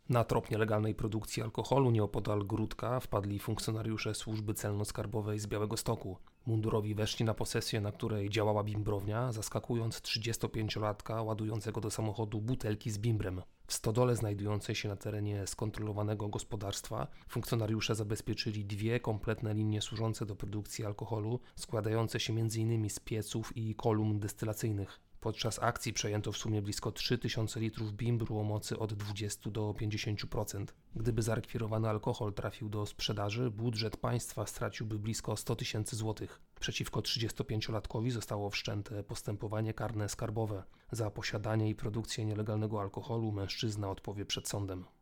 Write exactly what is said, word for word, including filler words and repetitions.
Na trop nielegalnej produkcji alkoholu nieopodal Gródka wpadli funkcjonariusze służby celno-skarbowej z Białegostoku. Mundurowi weszli na posesję, na której działała bimbrownia, zaskakując trzydziestopięciolatka ładującego do samochodu butelki z bimbrem. W stodole znajdującej się na terenie skontrolowanego gospodarstwa funkcjonariusze zabezpieczyli dwie kompletne linie służące do produkcji alkoholu, składające się między innymi z pieców i kolumn destylacyjnych. Podczas akcji przejęto w sumie blisko trzy tysiące litrów bimbru o mocy od dwudziestu do pięćdziesięciu procent. Gdyby zarekwirowany alkohol trafił do sprzedaży, budżet państwa straciłby blisko sto tysięcy złotych. Przeciwko trzydziestopięciolatkowi zostało wszczęte postępowanie karne skarbowe. Za posiadanie i produkcję nielegalnego alkoholu mężczyzna odpowie przed sądem.